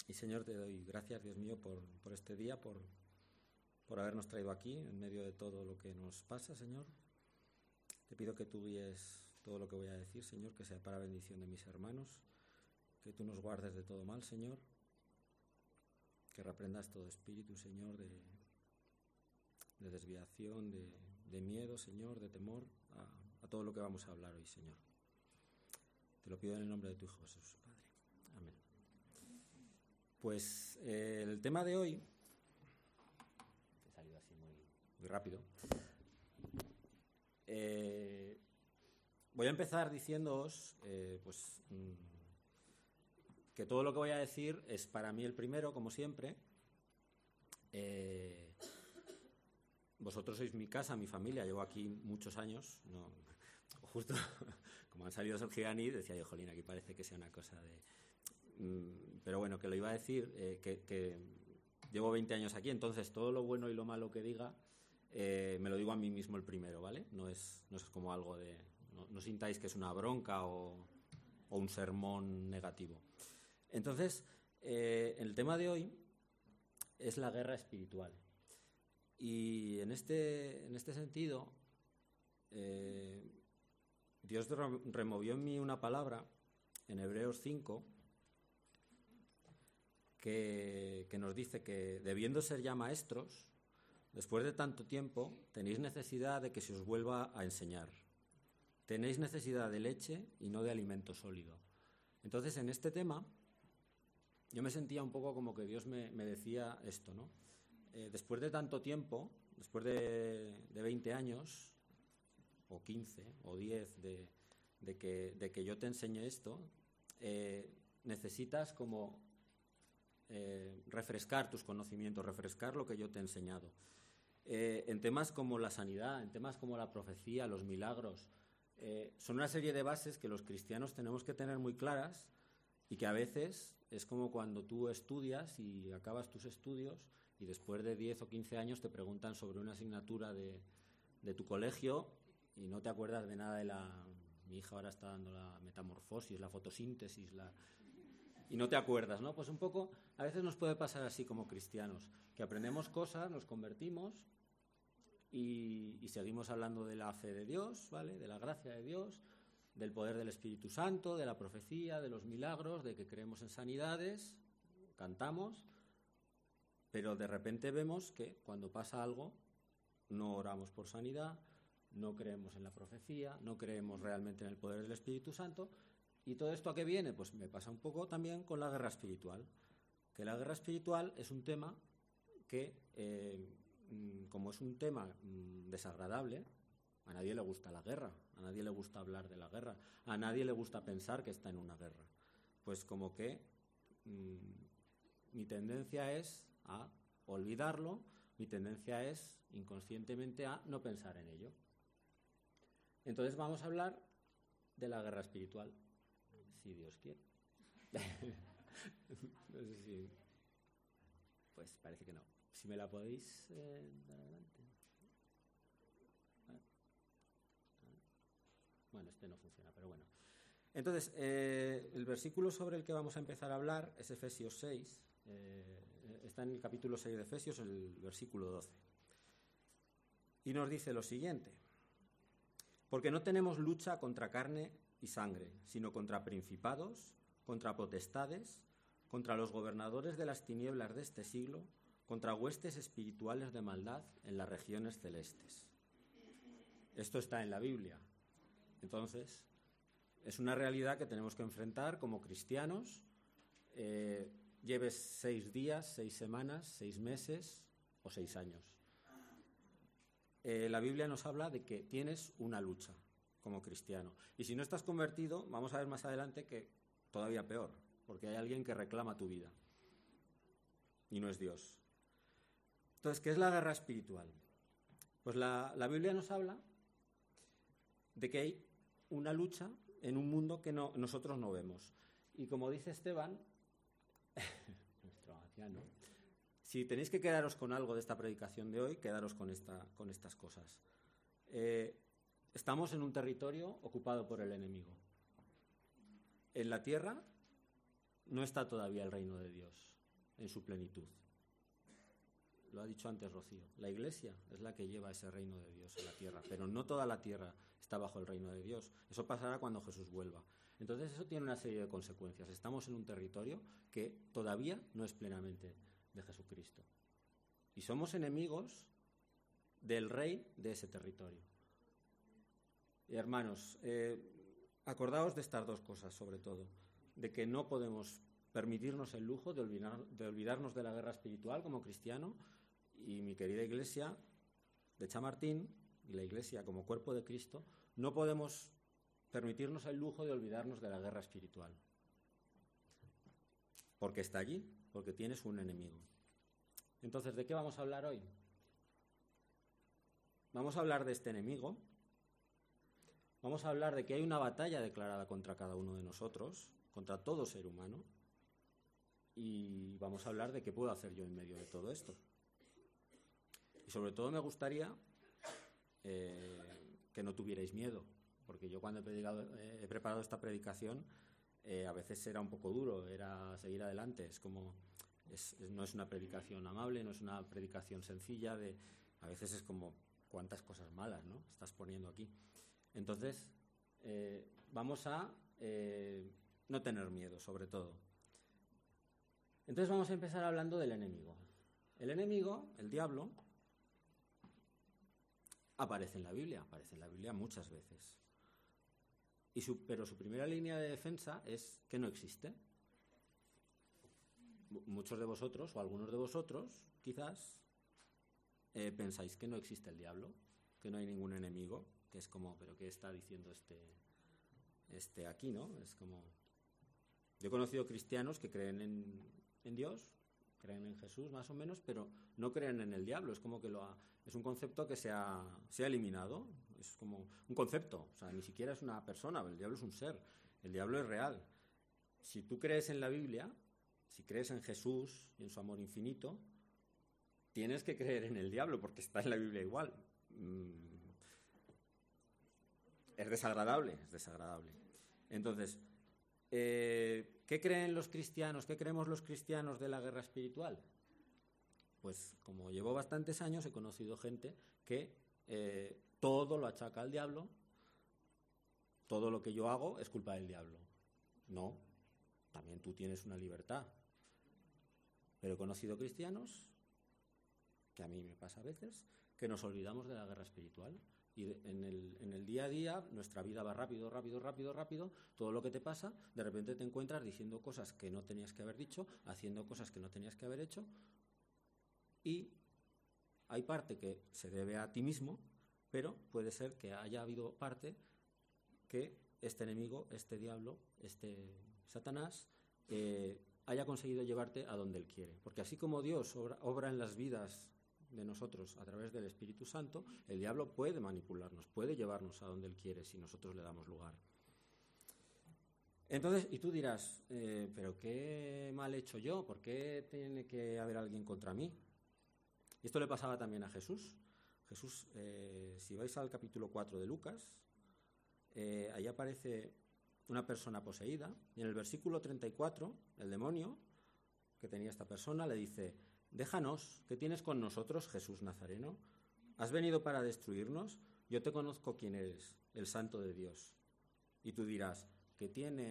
Y Señor, te doy gracias, Dios mío, por este día, por habernos traído aquí en medio de todo lo que nos pasa, Señor. Te pido que tú guíes todo lo que voy a decir, Señor, que sea para bendición de mis hermanos, que tú nos guardes de todo mal, Señor, que reprendas todo espíritu, Señor, de desviación, de miedo, Señor, de temor a todo lo que vamos a hablar hoy, Señor. Te lo pido en el nombre de tu Hijo Jesús, Padre. Amén. Pues el tema de hoy, he salido así muy rápido, voy a empezar diciéndoos que todo lo que voy a decir es para mí el primero, como siempre. Vosotros sois mi casa, mi familia, llevo aquí muchos años, no, justo como han salido Sergio y Ani, decía yo, jolín, aquí parece que sea una cosa de... pero bueno, que lo iba a decir, que llevo 20 años aquí, entonces todo lo bueno y lo malo que diga me lo digo a mí mismo el primero, ¿vale? No es como algo de... No sintáis que es una bronca o un sermón negativo. Entonces, el tema de hoy es la guerra espiritual. Y en este sentido, Dios removió en mí una palabra en Hebreos 5 que nos dice que, debiendo ser ya maestros, después de tanto tiempo, tenéis necesidad de que se os vuelva a enseñar. Tenéis necesidad de leche y no de alimento sólido. Entonces, en este tema, yo me sentía un poco como que Dios me decía esto, ¿no? Después de tanto tiempo, después de 20 años, o 15, o 10, de que yo te enseñe esto, necesitas como refrescar tus conocimientos, refrescar lo que yo te he enseñado. En temas como la sanidad, en temas como la profecía, los milagros, son una serie de bases que los cristianos tenemos que tener muy claras y que a veces es como cuando tú estudias y acabas tus estudios y después de 10 o 15 años te preguntan sobre una asignatura de tu colegio y no te acuerdas de nada de la... Mi hija ahora está dando la metamorfosis, la fotosíntesis, y no te acuerdas, ¿no? Pues un poco, a veces nos puede pasar así como cristianos, que aprendemos cosas, nos convertimos y seguimos hablando de la fe de Dios, ¿vale? De la gracia de Dios, del poder del Espíritu Santo, de la profecía, de los milagros, de que creemos en sanidades, cantamos, pero de repente vemos que cuando pasa algo no oramos por sanidad, no creemos en la profecía, no creemos realmente en el poder del Espíritu Santo. ¿Y todo esto a qué viene? Pues me pasa un poco también con la guerra espiritual, que la guerra espiritual es un tema que, como es un tema desagradable, a nadie le gusta la guerra, a nadie le gusta hablar de la guerra, a nadie le gusta pensar que está en una guerra. Pues como que mi tendencia es a olvidarlo, mi tendencia es inconscientemente a no pensar en ello. Entonces vamos a hablar de la guerra espiritual, si Dios quiere. No sé si... Pues parece que no. Si me la podéis dar adelante. Bueno, este no funciona, pero bueno. Entonces, el versículo sobre el que vamos a empezar a hablar es Efesios 6. Está en el capítulo 6 de Efesios, el versículo 12. Y nos dice lo siguiente: porque no tenemos lucha contra carne y sangre, sino contra principados, contra potestades, contra los gobernadores de las tinieblas de este siglo, contra huestes espirituales de maldad en las regiones celestes. Esto está en la Biblia. Entonces, es una realidad que tenemos que enfrentar como cristianos, lleves 6 días, 6 semanas, 6 meses o 6 años. La Biblia nos habla de que tienes una lucha como cristiano. Y si no estás convertido, vamos a ver más adelante que todavía peor, porque hay alguien que reclama tu vida y no es Dios. Entonces, ¿qué es la guerra espiritual? Pues la Biblia nos habla de que hay una lucha en un mundo que nosotros no vemos. Y como dice Esteban, nuestro anciano, si tenéis que quedaros con algo de esta predicación de hoy, quedaros con estas cosas. Estamos en un territorio ocupado por el enemigo. En la tierra no está todavía el reino de Dios. en su plenitud. Lo ha dicho antes Rocío. La Iglesia es la que lleva ese reino de Dios a la tierra, pero no toda la tierra está bajo el reino de Dios. Eso pasará cuando Jesús vuelva. Entonces eso tiene una serie de consecuencias. Estamos en un territorio que todavía no es plenamente de Jesucristo. Y somos enemigos del rey de ese territorio. Y hermanos, acordaos de estas dos cosas, sobre todo, de que no podemos permitirnos el lujo de olvidarnos de la guerra espiritual como cristiano, y mi querida Iglesia de Chamartín y la Iglesia como cuerpo de Cristo, no podemos permitirnos el lujo de olvidarnos de la guerra espiritual, porque está allí, porque tienes un enemigo. Entonces, ¿de qué vamos a hablar hoy? Vamos a hablar de este enemigo. Vamos a hablar de que hay una batalla declarada contra cada uno de nosotros, contra todo ser humano, y vamos a hablar de qué puedo hacer yo en medio de todo esto. Y sobre todo me gustaría que no tuvierais miedo, porque yo cuando he preparado esta predicación, a veces era un poco duro, era seguir adelante. Es como, no es una predicación amable, no es una predicación sencilla, a veces es como, cuántas cosas malas, ¿no?, estás poniendo aquí. Entonces, vamos a no tener miedo, sobre todo. Entonces vamos a empezar hablando del enemigo. El enemigo, el diablo, aparece en la Biblia muchas veces. Pero su primera línea de defensa es que no existe. Muchos de vosotros, o algunos de vosotros, quizás, pensáis que no existe el diablo, que no hay ningún enemigo, que es como, ¿pero qué está diciendo este aquí, no? Es como... Yo he conocido cristianos que creen en Dios, creen en Jesús más o menos, pero no creen en el diablo. Es como que es un concepto que se ha eliminado. Es como un concepto, o sea, ni siquiera es una persona, el diablo es un ser, el diablo es real. Si tú crees en la Biblia, si crees en Jesús y en su amor infinito, tienes que creer en el diablo, porque está en la Biblia igual. Es desagradable. Entonces, ¿qué creen los cristianos? ¿Qué creemos los cristianos de la guerra espiritual? Pues como llevo bastantes años, he conocido gente que todo lo achaca al diablo, todo lo que yo hago es culpa del diablo. No, también tú tienes una libertad. Pero he conocido cristianos, que a mí me pasa a veces, que nos olvidamos de la guerra espiritual. Y en el día a día nuestra vida va rápido, todo lo que te pasa, de repente te encuentras diciendo cosas que no tenías que haber dicho, haciendo cosas que no tenías que haber hecho, y hay parte que se debe a ti mismo, pero puede ser que haya habido parte que este enemigo, este diablo, este Satanás, haya conseguido llevarte a donde él quiere. Porque así como Dios obra en las vidas de nosotros a través del Espíritu Santo, el diablo puede manipularnos, puede llevarnos a donde él quiere si nosotros le damos lugar. Entonces, y tú dirás, ¿pero qué mal he hecho yo? ¿Por qué tiene que haber alguien contra mí? Y esto le pasaba también a Jesús. Jesús, si vais al capítulo 4 de Lucas, ahí aparece una persona poseída, y en el versículo 34, el demonio que tenía esta persona le dice: déjanos, ¿qué tienes con nosotros, Jesús Nazareno? ¿Has venido para destruirnos? Yo te conozco quién eres, el Santo de Dios. Y tú dirás, ¿qué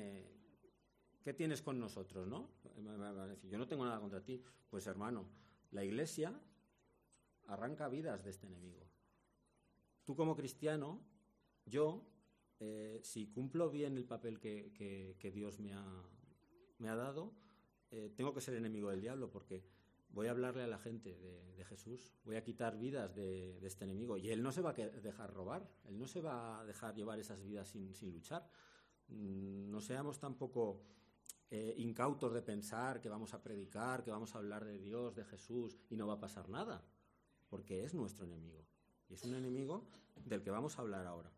tienes con nosotros, no? Me va a decir, yo no tengo nada contra ti. Pues hermano, la Iglesia arranca vidas de este enemigo. Tú como cristiano, yo, si cumplo bien el papel que Dios me ha dado, tengo que ser enemigo del diablo, porque voy a hablarle a la gente de Jesús, voy a quitar vidas de este enemigo, y él no se va a dejar robar, él no se va a dejar llevar esas vidas sin luchar. No seamos tampoco incautos de pensar que vamos a predicar, que vamos a hablar de Dios, de Jesús, y no va a pasar nada, porque es nuestro enemigo, y es un enemigo del que vamos a hablar ahora.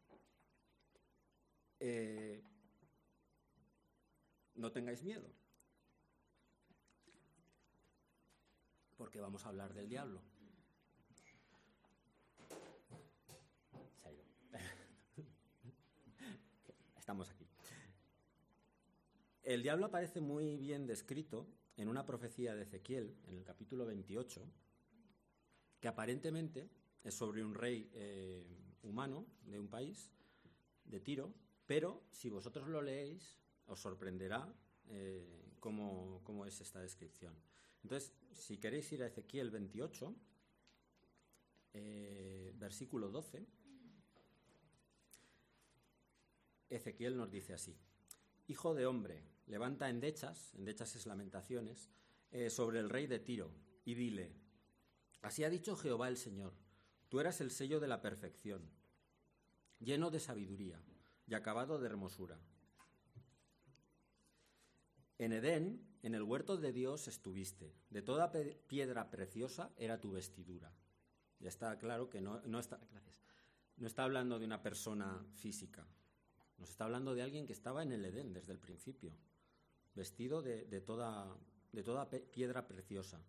No tengáis miedo, porque vamos a hablar del diablo. Se ha ido. Estamos aquí. El diablo aparece muy bien descrito en una profecía de Ezequiel, en el capítulo 28, que aparentemente es sobre un rey humano de un país, de Tiro, pero si vosotros lo leéis, os sorprenderá cómo es esta descripción. Entonces, si queréis ir a Ezequiel 28, versículo 12, Ezequiel nos dice así: Hijo de hombre, levanta endechas es Lamentaciones, sobre el rey de Tiro, y dile: así ha dicho Jehová el Señor, tú eras el sello de la perfección, lleno de sabiduría y acabado de hermosura. En Edén, en el huerto de Dios estuviste, de toda piedra preciosa era tu vestidura. Ya está claro que no está hablando de una persona física, nos está hablando de alguien que estaba en el Edén desde el principio, vestido de toda piedra preciosa.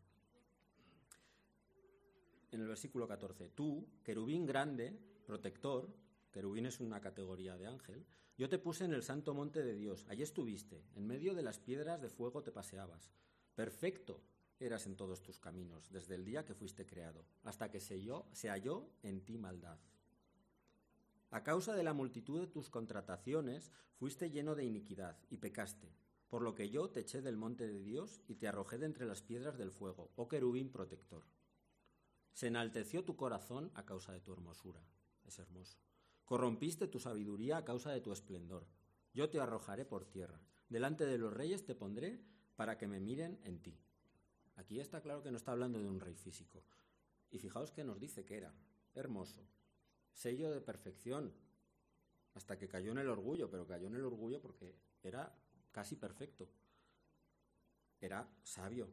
En el versículo 14, tú, querubín grande, protector, querubín es una categoría de ángel, yo te puse en el santo monte de Dios, allí estuviste, en medio de las piedras de fuego te paseabas. Perfecto eras en todos tus caminos, desde el día que fuiste creado, hasta que se halló en ti maldad. A causa de la multitud de tus contrataciones, fuiste lleno de iniquidad y pecaste, por lo que yo te eché del monte de Dios y te arrojé de entre las piedras del fuego, oh querubín protector. Se enalteció tu corazón a causa de tu hermosura. Es hermoso. Corrompiste tu sabiduría a causa de tu esplendor. Yo te arrojaré por tierra. Delante de los reyes te pondré para que me miren en ti. Aquí está claro que no está hablando de un rey físico. Y fijaos que nos dice que era hermoso, sello de perfección, hasta que cayó en el orgullo, pero cayó en el orgullo porque era casi perfecto. Era sabio,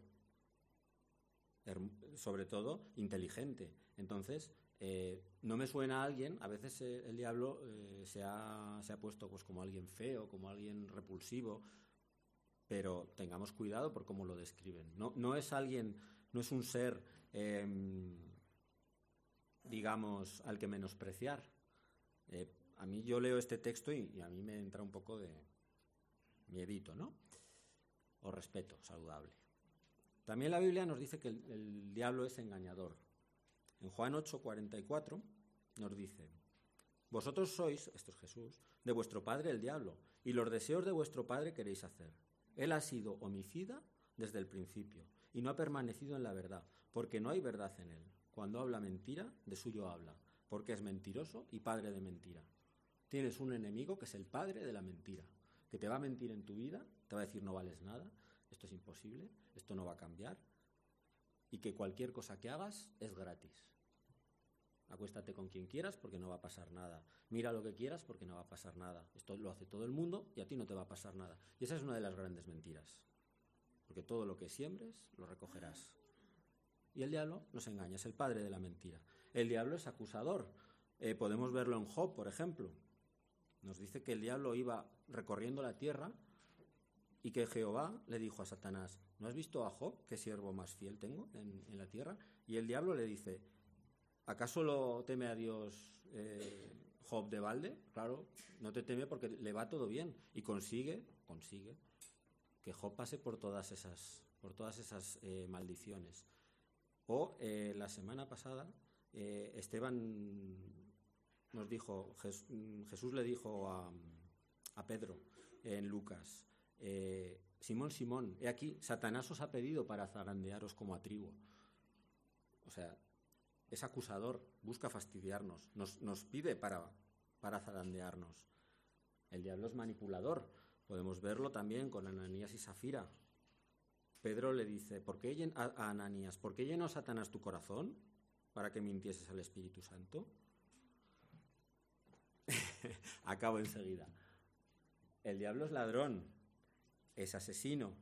sobre todo inteligente. Entonces, no me suena a alguien, a veces el diablo se ha puesto pues como alguien feo, como alguien repulsivo, pero tengamos cuidado por cómo lo describen. No es alguien, no es un ser, digamos, al que menospreciar. A mí yo leo este texto y a mí me entra un poco de miedito, ¿no? O respeto saludable. También la Biblia nos dice que el diablo es engañador. En Juan 8:44 nos dice: vosotros sois, esto es Jesús, de vuestro padre el diablo, y los deseos de vuestro padre queréis hacer. Él ha sido homicida desde el principio, y no ha permanecido en la verdad, porque no hay verdad en él. Cuando habla mentira, de suyo habla, porque es mentiroso y padre de mentira. Tienes un enemigo que es el padre de la mentira, que te va a mentir en tu vida, te va a decir no vales nada, esto es imposible, esto no va a cambiar, y que cualquier cosa que hagas es gratis. Acuéstate con quien quieras porque no va a pasar nada. Mira lo que quieras porque no va a pasar nada. Esto lo hace todo el mundo y a ti no te va a pasar nada. Y esa es una de las grandes mentiras. Porque todo lo que siembres lo recogerás. Y el diablo nos engaña, es el padre de la mentira. El diablo es acusador. Podemos verlo en Job, por ejemplo. Nos dice que el diablo iba recorriendo la tierra y que Jehová le dijo a Satanás: ¿no has visto a Job, qué siervo más fiel tengo en la tierra? Y el diablo le dice: ¿acaso lo teme a Dios Job de balde? Claro, no te teme porque le va todo bien y consigue que Job pase por todas esas maldiciones. O la semana pasada Esteban nos dijo, Jesús le dijo a Pedro en Lucas: Simón, Simón, he aquí, Satanás os ha pedido para zarandearos como a trigo. O sea, es acusador, busca fastidiarnos, nos pide para zarandearnos. El diablo es manipulador, podemos verlo también con Ananías y Safira. Pedro le dice a Ananías: ¿por qué llenó Satanás tu corazón para que mintieses al Espíritu Santo? Acabo enseguida. El diablo es ladrón, es asesino.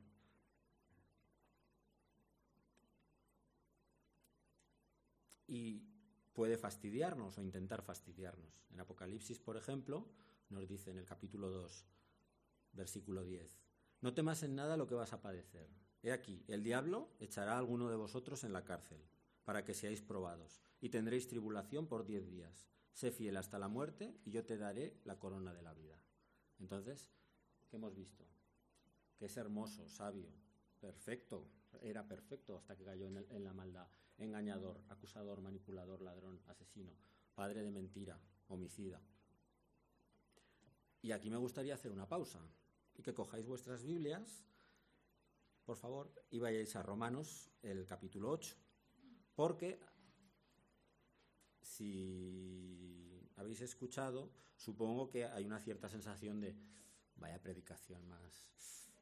Y puede fastidiarnos o intentar fastidiarnos. En Apocalipsis, por ejemplo, nos dice en el capítulo 2, versículo 10: no temas en nada lo que vas a padecer. He aquí, el diablo echará a alguno de vosotros en la cárcel, para que seáis probados, y tendréis tribulación por 10 días. Sé fiel hasta la muerte, y yo te daré la corona de la vida. Entonces, ¿qué hemos visto? que es hermoso, sabio, perfecto, era perfecto hasta que cayó en la maldad, engañador, acusador, manipulador, ladrón, asesino, padre de mentira, homicida. Y aquí me gustaría hacer una pausa y que cojáis vuestras Biblias, por favor, y vayáis a Romanos, el capítulo 8, porque si habéis escuchado, supongo que hay una cierta sensación de vaya predicación más...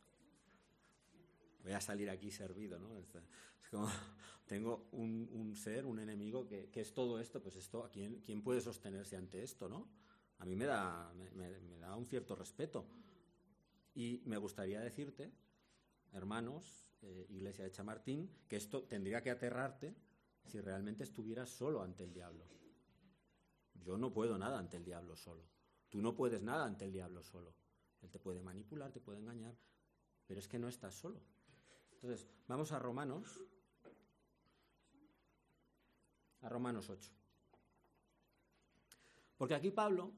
Voy a salir aquí servido, ¿no? Es como, tengo un ser, un enemigo que es todo esto, pues esto, ¿quién puede sostenerse ante esto, no? A mí me da un cierto respeto. Y me gustaría decirte, hermanos, Iglesia de Chamartín, que esto tendría que aterrarte si realmente estuvieras solo ante el diablo. Yo no puedo nada ante el diablo solo. Tú no puedes nada ante el diablo solo. Él te puede manipular, te puede engañar, pero es que no estás solo. Entonces, vamos a Romanos 8. Porque aquí Pablo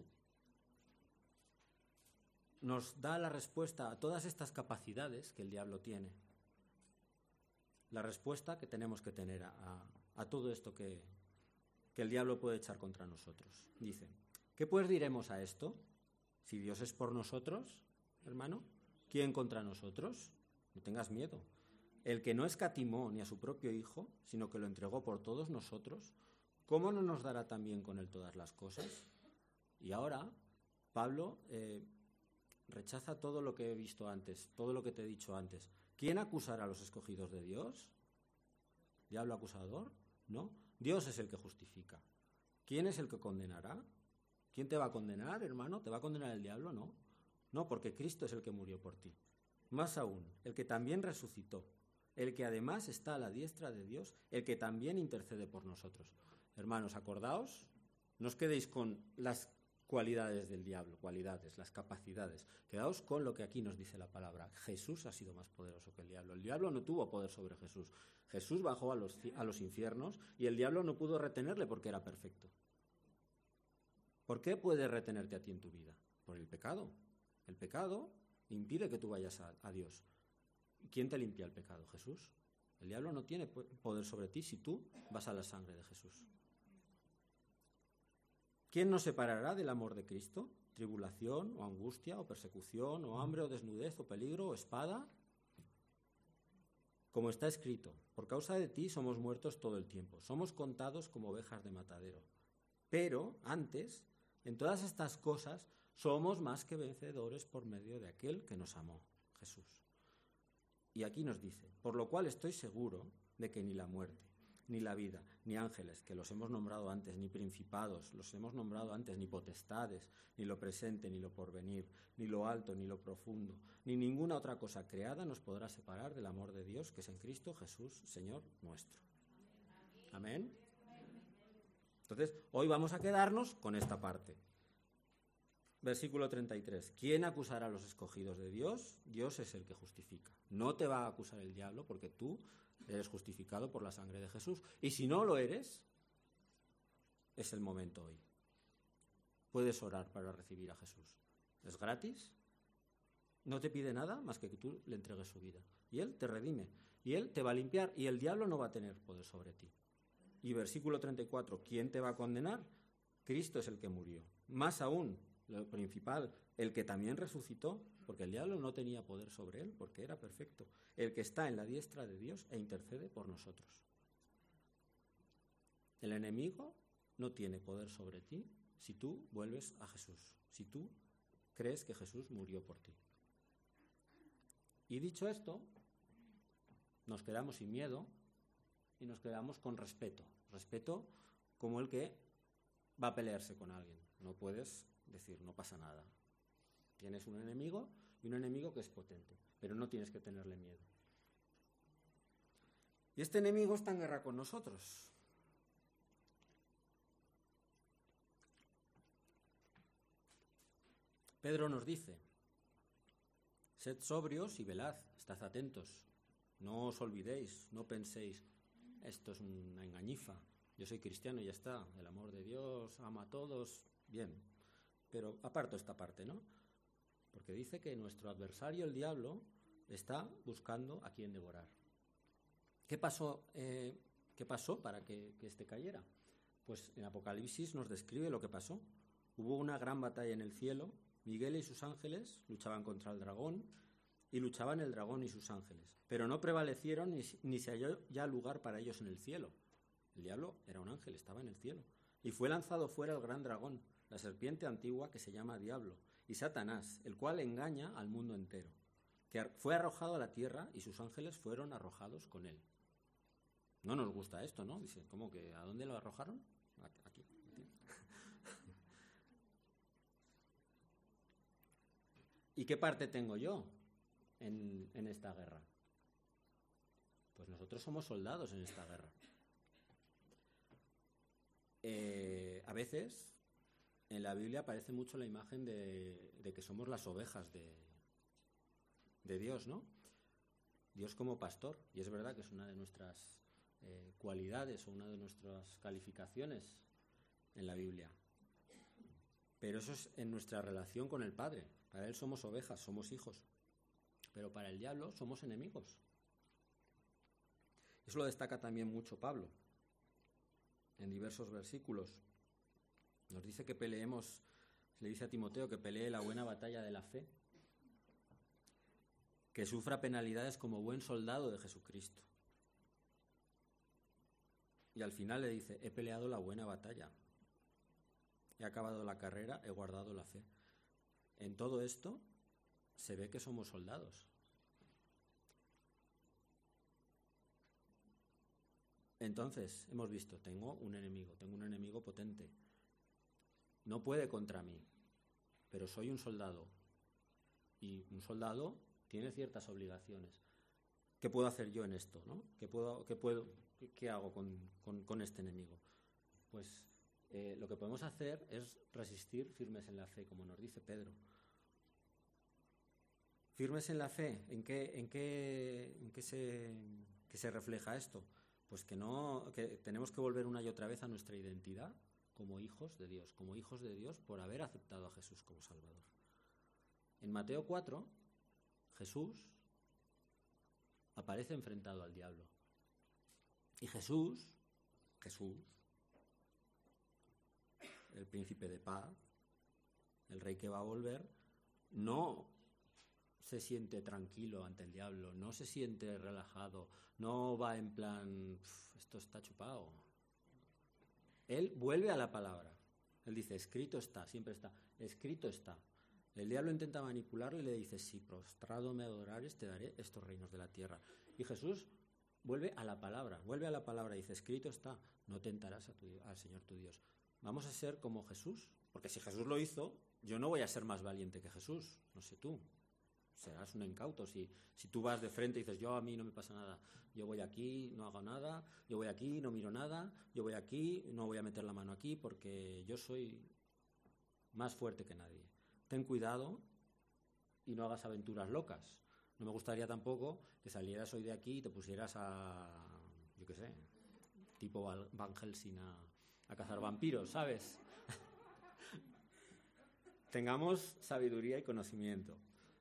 nos da la respuesta a todas estas capacidades que el diablo tiene. La respuesta que tenemos que tener a todo esto que el diablo puede echar contra nosotros. Dice, ¿qué pues diremos a esto? Si Dios es por nosotros, hermano, ¿quién contra nosotros? No tengas miedo. El que no escatimó ni a su propio Hijo, sino que lo entregó por todos nosotros, ¿cómo no nos dará también con él todas las cosas? Y ahora, Pablo rechaza todo lo que he visto antes, todo lo que te he dicho antes. ¿Quién acusará a los escogidos de Dios? ¿Diablo acusador? No. Dios es el que justifica. ¿Quién es el que condenará? ¿Quién te va a condenar, hermano? ¿Te va a condenar el diablo? No. No, porque Cristo es el que murió por ti. Más aún, el que también resucitó, el que además está a la diestra de Dios, el que también intercede por nosotros. Hermanos, acordaos, no os quedéis con las cualidades del diablo, las capacidades. Quedaos con lo que aquí nos dice la palabra. Jesús ha sido más poderoso que el diablo. El diablo no tuvo poder sobre Jesús. Jesús bajó a los infiernos y el diablo no pudo retenerle porque era perfecto. ¿Por qué puede retenerte a ti en tu vida? Por el pecado. El pecado impide que tú vayas a Dios. ¿Quién te limpia el pecado? Jesús. El diablo no tiene poder sobre ti si tú vas a la sangre de Jesús. ¿Quién nos separará del amor de Cristo? ¿Tribulación, o angustia, o persecución, o hambre, o desnudez, o peligro, o espada? Como está escrito, por causa de ti somos muertos todo el tiempo, somos contados como ovejas de matadero. Pero antes, en todas estas cosas, somos más que vencedores por medio de aquel que nos amó, Jesús. Y aquí nos dice, por lo cual estoy seguro de que ni la muerte, ni la vida, ni ángeles, que los hemos nombrado antes, ni principados, los hemos nombrado antes, ni potestades, ni lo presente, ni lo porvenir, ni lo alto, ni lo profundo, ni ninguna otra cosa creada nos podrá separar del amor de Dios que es en Cristo Jesús, Señor nuestro. Amén. Entonces, hoy vamos a quedarnos con esta parte. Versículo 33. ¿Quién acusará a los escogidos de Dios? Dios es el que justifica. No te va a acusar el diablo porque tú eres justificado por la sangre de Jesús. Y si no lo eres, es el momento hoy. Puedes orar para recibir a Jesús. Es gratis. No te pide nada más que tú le entregues su vida. Y Él te redime. Y Él te va a limpiar. Y el diablo no va a tener poder sobre ti. Y versículo 34. ¿Quién te va a condenar? Cristo es el que murió. Más aún, lo principal, el que también resucitó, porque el diablo no tenía poder sobre él, porque era perfecto, el que está en la diestra de Dios e intercede por nosotros. El enemigo no tiene poder sobre ti si tú vuelves a Jesús, si tú crees que Jesús murió por ti. Y dicho esto, nos quedamos sin miedo y nos quedamos con respeto como el que va a pelearse con alguien. No puedes decir, no pasa nada. Tienes un enemigo y un enemigo que es potente, pero no tienes que tenerle miedo. Y este enemigo está en guerra con nosotros. Pedro nos dice, sed sobrios y velad, estad atentos, no os olvidéis, no penséis, esto es una engañifa, yo soy cristiano y ya está, el amor de Dios ama a todos, bien. Pero aparto esta parte, ¿no? porque dice que nuestro adversario, el diablo, está buscando a quien devorar. ¿Qué pasó para que éste cayera? Pues en Apocalipsis nos describe lo que pasó. Hubo una gran batalla en el cielo. Miguel y sus ángeles luchaban contra el dragón, y luchaban el dragón y sus ángeles, pero no prevalecieron ni se halló ya lugar para ellos en el cielo. El diablo era un ángel, estaba en el cielo. Y fue lanzado fuera el gran dragón, la serpiente antigua que se llama Diablo, y Satanás, el cual engaña al mundo entero, que fue arrojado a la tierra y sus ángeles fueron arrojados con él. No nos gusta esto, ¿no? Dice, ¿cómo que? ¿A dónde lo arrojaron? Aquí. ¿Y qué parte tengo yo en esta guerra? Pues nosotros somos soldados en esta guerra. A veces en la Biblia aparece mucho la imagen de que somos las ovejas de Dios, ¿no? Dios como pastor, y es verdad que es una de nuestras cualidades o una de nuestras calificaciones en la Biblia. Pero eso es en nuestra relación con el Padre. Para Él somos ovejas, somos hijos. Pero para el diablo somos enemigos. Eso lo destaca también mucho Pablo. En diversos versículos nos dice que peleemos, le dice a Timoteo que pelee la buena batalla de la fe, que sufra penalidades como buen soldado de Jesucristo. Y al final le dice, he peleado la buena batalla, he acabado la carrera, he guardado la fe. En todo esto se ve que somos soldados. Entonces, hemos visto, tengo un enemigo potente. No puede contra mí, pero soy un soldado. Y un soldado tiene ciertas obligaciones. ¿Qué puedo hacer yo en esto, ¿no? ¿Qué hago con este enemigo? Pues lo que podemos hacer es resistir firmes en la fe, como nos dice Pedro. Firmes en la fe, ¿en qué se refleja esto? Pues que tenemos que volver una y otra vez a nuestra identidad como hijos de Dios por haber aceptado a Jesús como Salvador. En Mateo 4, Jesús aparece enfrentado al diablo. Y Jesús, el príncipe de paz, el rey que va a volver, no se siente tranquilo ante el diablo, no se siente relajado, no va en plan, esto está chupado. Él vuelve a la palabra. Él dice, escrito está, siempre está, escrito está. El diablo intenta manipularle y le dice, si prostrado me adorares, te daré estos reinos de la tierra. Y Jesús vuelve a la palabra, y dice, escrito está, no tentarás al Señor tu Dios. Vamos a ser como Jesús, porque si Jesús lo hizo, yo no voy a ser más valiente que Jesús, no sé tú. Serás un incauto si tú vas de frente y dices, a mí no me pasa nada, yo voy aquí, no hago nada, yo voy aquí, no miro nada, yo voy aquí, no voy a meter la mano aquí porque yo soy más fuerte que nadie. Ten cuidado y no hagas aventuras locas. No me gustaría tampoco que salieras hoy de aquí y te pusieras yo qué sé, tipo Van Helsing a cazar vampiros, ¿sabes? Tengamos sabiduría y conocimiento.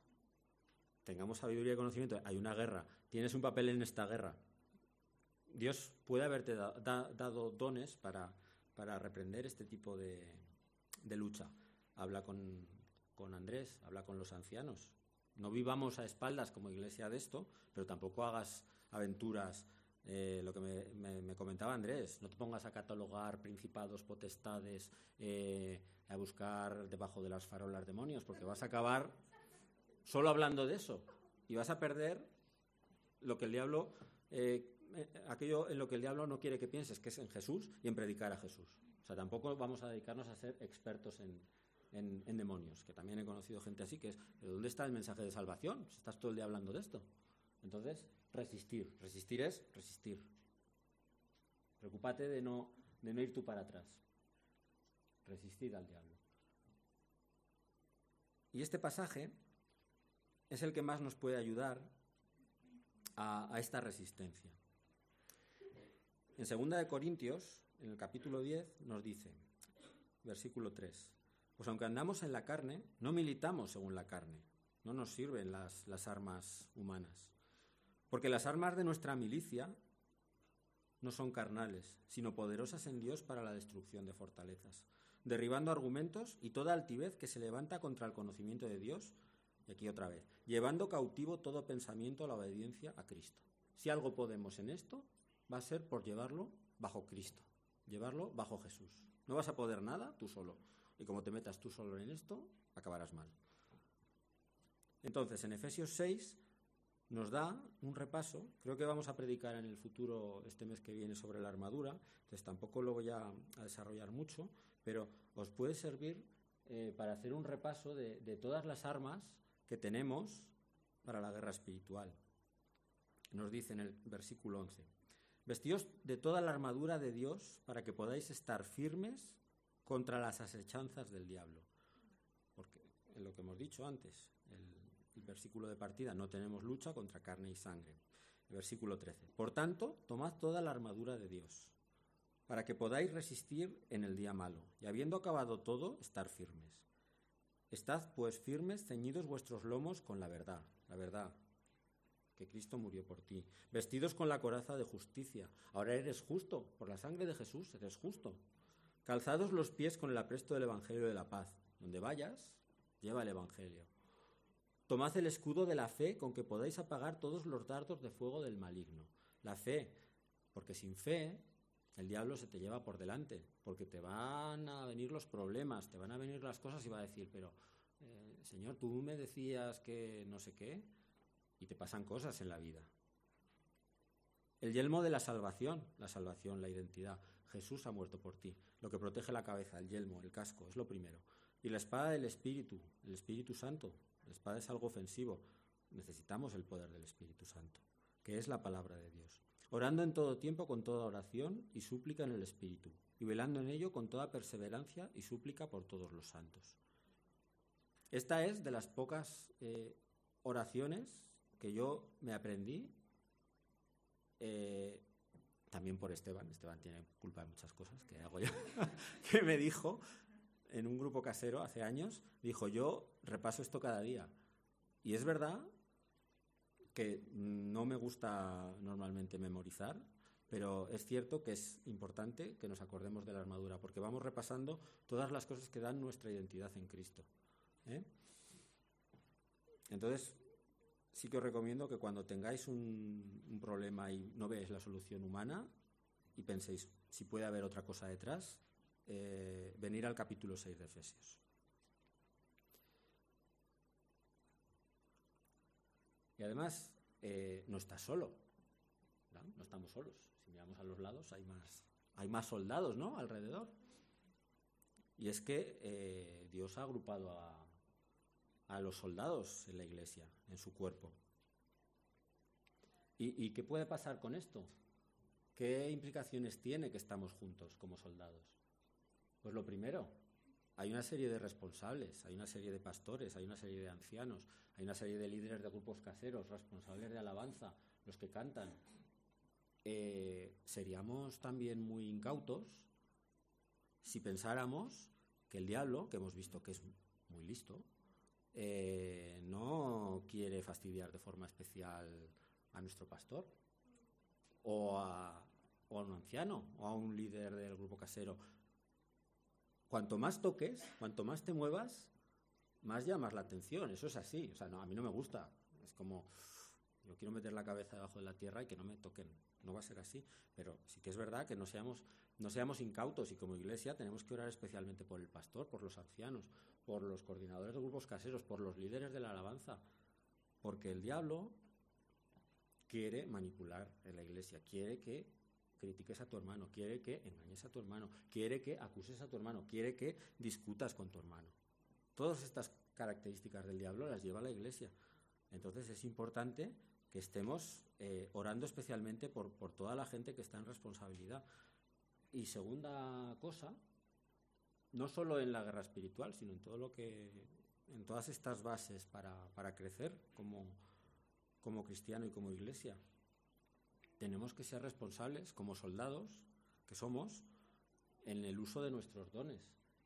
Hay una guerra, tienes un papel en esta guerra. Dios puede haberte dado dones para reprender este tipo de lucha. Habla con Andrés, habla con los ancianos. No vivamos a espaldas como iglesia de esto, pero tampoco hagas aventuras. Lo que me comentaba Andrés, no te pongas a catalogar principados, potestades, a buscar debajo de las farolas demonios, porque vas a acabar solo hablando de eso y vas a perder lo que el diablo, aquello en lo que el diablo no quiere que pienses, que es en Jesús y en predicar a Jesús. O sea, tampoco vamos a dedicarnos a ser expertos en demonios, que también he conocido gente así que es, ¿pero dónde está el mensaje de salvación? Si estás todo el día hablando de esto. Entonces, resistir es resistir. Preocúpate de no ir tú para atrás. Resistir al diablo. Y este pasaje es el que más nos puede ayudar a esta resistencia. En 2 Corintios, en el capítulo 10, nos dice, versículo 3, Pues aunque andamos en la carne, no militamos según la carne. No nos sirven las armas humanas. Porque las armas de nuestra milicia no son carnales, sino poderosas en Dios para la destrucción de fortalezas, derribando argumentos y toda altivez que se levanta contra el conocimiento de Dios, y aquí otra vez, llevando cautivo todo pensamiento a la obediencia a Cristo. Si algo podemos en esto, va a ser por llevarlo bajo Cristo, llevarlo bajo Jesús. No vas a poder nada tú solo, y como te metas tú solo en esto, acabarás mal. Entonces, en Efesios 6 nos da un repaso. Creo que vamos a predicar en el futuro, este mes que viene, sobre la armadura, entonces tampoco lo voy a desarrollar mucho, pero os puede servir para hacer un repaso de todas las armas que tenemos para la guerra espiritual. Nos dice en el versículo 11: vestíos de toda la armadura de Dios para que podáis estar firmes contra las asechanzas del diablo. Porque en lo que hemos dicho antes, el versículo de partida, no tenemos lucha contra carne y sangre. El versículo 13: por tanto, tomad toda la armadura de Dios, para que podáis resistir en el día malo, y habiendo acabado todo, estar firmes. Estad pues firmes, ceñidos vuestros lomos con la verdad, que Cristo murió por ti, vestidos con la coraza de justicia. Ahora eres justo, por la sangre de Jesús eres justo. Calzados los pies con el apresto del Evangelio de la paz. Donde vayas, lleva el Evangelio. Tomad el escudo de la fe con que podáis apagar todos los dardos de fuego del maligno. La fe, porque sin fe el diablo se te lleva por delante, porque te van a venir los problemas, te van a venir las cosas y va a decir, pero Señor, tú me decías que no sé qué, y te pasan cosas en la vida. El yelmo de la salvación, la identidad. Jesús ha muerto por ti. Lo que protege la cabeza, el yelmo, el casco, es lo primero. Y la espada del Espíritu, el Espíritu Santo. La espada es algo ofensivo. Necesitamos el poder del Espíritu Santo, que es la palabra de Dios. Orando en todo tiempo con toda oración y súplica en el Espíritu, y velando en ello con toda perseverancia y súplica por todos los santos. Esta es de las pocas oraciones que yo me aprendí, también por Esteban. Esteban tiene culpa de muchas cosas que hago yo, que me dijo en un grupo casero hace años, dijo, yo repaso esto cada día. Y es verdad que no me gusta normalmente memorizar, pero es cierto que es importante que nos acordemos de la armadura, porque vamos repasando todas las cosas que dan nuestra identidad en Cristo. Entonces, sí que os recomiendo que cuando tengáis un problema y no veáis la solución humana y penséis si puede haber otra cosa detrás, venir al capítulo 6 de Efesios. Y además, no estás solo, ¿no? No estamos solos. Si miramos a los lados, hay más soldados, ¿no?, alrededor. Y es que Dios ha agrupado a los soldados en la iglesia, en su cuerpo. ¿Y qué puede pasar con esto? ¿Qué implicaciones tiene que estamos juntos como soldados? Pues lo primero, hay una serie de responsables, hay una serie de pastores, hay una serie de ancianos, hay una serie de líderes de grupos caseros, responsables de alabanza, los que cantan. Seríamos también muy incautos si pensáramos que el diablo, que hemos visto que es muy listo, no quiere fastidiar de forma especial a nuestro pastor o a un anciano o a un líder del grupo casero. Cuanto más toques, cuanto más te muevas, más llamas la atención. Eso es así. O sea, no, a mí no me gusta. Es como, yo quiero meter la cabeza debajo de la tierra y que no me toquen. No va a ser así. Pero sí que es verdad que no seamos incautos, y como iglesia tenemos que orar especialmente por el pastor, por los ancianos, por los coordinadores de grupos caseros, por los líderes de la alabanza. Porque el diablo quiere manipular en la iglesia, quiere que critiques a tu hermano, quiere que engañes a tu hermano, quiere que acuses a tu hermano, quiere que discutas con tu hermano. Todas estas características del diablo las lleva la iglesia. Entonces es importante que estemos orando especialmente por toda la gente que está en responsabilidad. Y segunda cosa, no solo en la guerra espiritual, sino en todas estas bases para crecer como cristiano y como iglesia. Tenemos que ser responsables como soldados que somos en el uso de nuestros dones,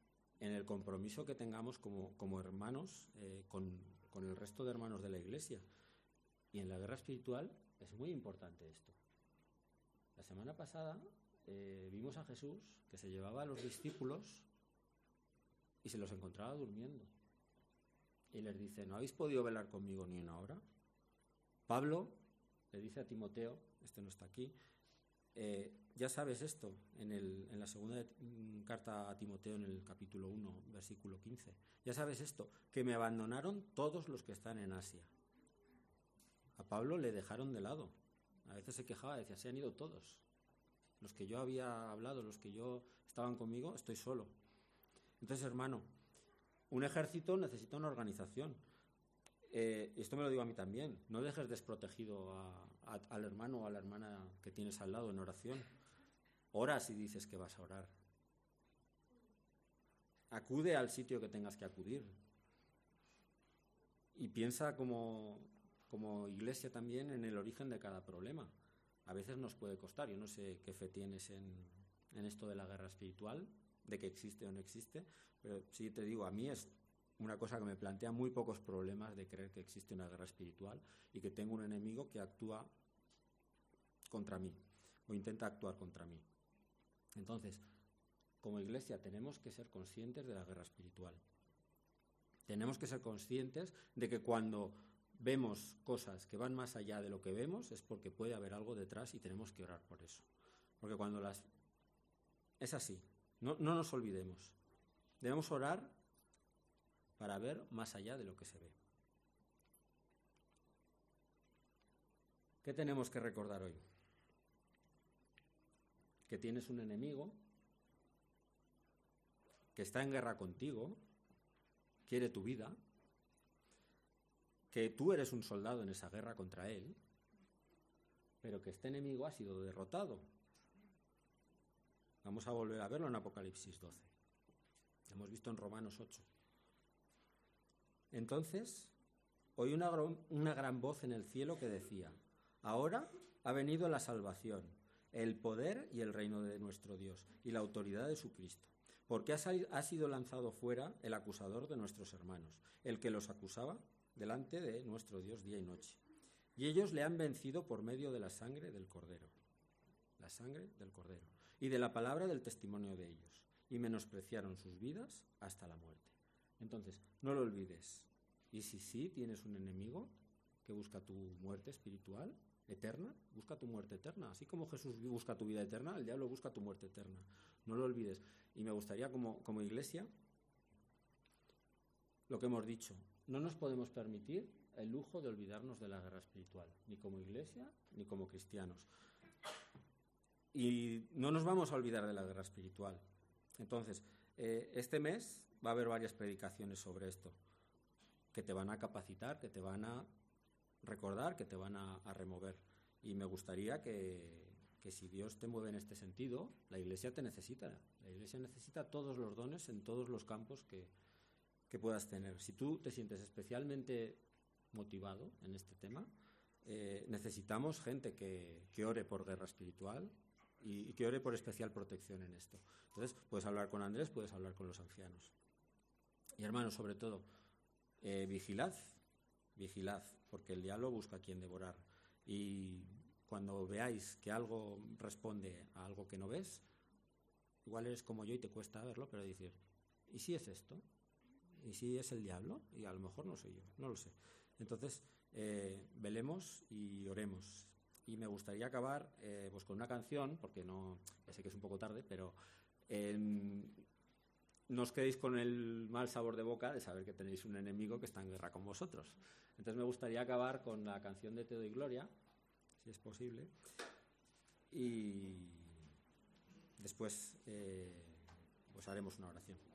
en el compromiso que tengamos como hermanos con el resto de hermanos de la Iglesia. Y en la guerra espiritual es muy importante esto. La semana pasada vimos a Jesús que se llevaba a los discípulos y se los encontraba durmiendo. Y les dice, ¿no habéis podido velar conmigo ni una hora? Pablo le dice a Timoteo, este no está aquí, ya sabes esto, en la segunda carta a Timoteo, en el capítulo 1, versículo 15. Ya sabes esto, que me abandonaron todos los que están en Asia. A Pablo le dejaron de lado. A veces se quejaba, decía, se han ido todos. Los que yo había hablado, los que yo estaban conmigo, estoy solo. Entonces, hermano, un ejército necesita una organización. Esto me lo digo a mí también. No dejes desprotegido al hermano o a la hermana que tienes al lado en oración. Ora si dices que vas a orar. Acude al sitio que tengas que acudir. Y piensa como iglesia también en el origen de cada problema. A veces nos puede costar. Yo no sé qué fe tienes en esto de la guerra espiritual, de que existe o no existe, pero sí te digo, a mí es una cosa que me plantea muy pocos problemas de creer que existe una guerra espiritual y que tengo un enemigo que actúa contra mí o intenta actuar contra mí. Entonces, como iglesia tenemos que ser conscientes de la guerra espiritual. Tenemos que ser conscientes de que cuando vemos cosas que van más allá de lo que vemos es porque puede haber algo detrás y tenemos que orar por eso. Porque cuando es así, no nos olvidemos. Debemos orar para ver más allá de lo que se ve. ¿Qué tenemos que recordar hoy? Que tienes un enemigo que está en guerra contigo, quiere tu vida, que tú eres un soldado en esa guerra contra él, pero que este enemigo ha sido derrotado. Vamos a volver a verlo en Apocalipsis 12. Hemos visto en Romanos 8. Entonces, oí una gran voz en el cielo que decía, ahora ha venido la salvación, el poder y el reino de nuestro Dios y la autoridad de su Cristo, porque ha sido lanzado fuera el acusador de nuestros hermanos, el que los acusaba delante de nuestro Dios día y noche. Y ellos le han vencido por medio de la sangre del Cordero, y de la palabra del testimonio de ellos, y menospreciaron sus vidas hasta la muerte. Entonces, no lo olvides. Y si sí tienes un enemigo que busca tu muerte espiritual, eterna, busca tu muerte eterna. Así como Jesús busca tu vida eterna, el diablo busca tu muerte eterna. No lo olvides. Y me gustaría, como iglesia, lo que hemos dicho, no nos podemos permitir el lujo de olvidarnos de la guerra espiritual, ni como iglesia, ni como cristianos. Y no nos vamos a olvidar de la guerra espiritual. Entonces, este mes va a haber varias predicaciones sobre esto, que te van a capacitar, que te van a recordar, que te van a remover. Y me gustaría que si Dios te mueve en este sentido, la Iglesia te necesita. La Iglesia necesita todos los dones en todos los campos que puedas tener. Si tú te sientes especialmente motivado en este tema, necesitamos gente que ore por guerra espiritual y que ore por especial protección en esto. Entonces, puedes hablar con Andrés, puedes hablar con los ancianos. Y hermanos, sobre todo, vigilad, porque el diablo busca a quien devorar. Y cuando veáis que algo responde a algo que no ves, igual eres como yo y te cuesta verlo, pero decir, ¿y si es esto? ¿Y si es el diablo? Y a lo mejor no soy yo, no lo sé. Entonces, velemos y oremos. Y me gustaría acabar pues con una canción, porque no, ya sé que es un poco tarde, pero no os quedéis con el mal sabor de boca de saber que tenéis un enemigo que está en guerra con vosotros. Entonces me gustaría acabar con la canción de Te doy gloria, si es posible, y después pues haremos una oración.